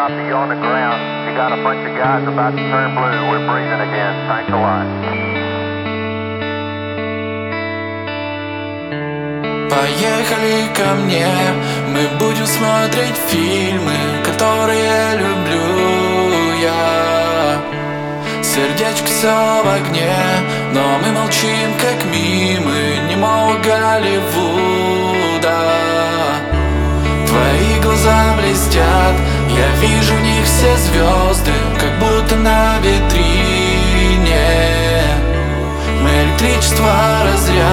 copy. You on the ground. You got a bunch of guys about to turn blue. We're breathing again. Thanks a lot. Поехали ко мне, мы будем смотреть фильмы, которые люблю я. Сердечко все в огне, но мы молчим, как мимы немого Голливуда. Твои глаза блестят, я вижу в них все звезды, как будто на витрине. Мы электричество разряд.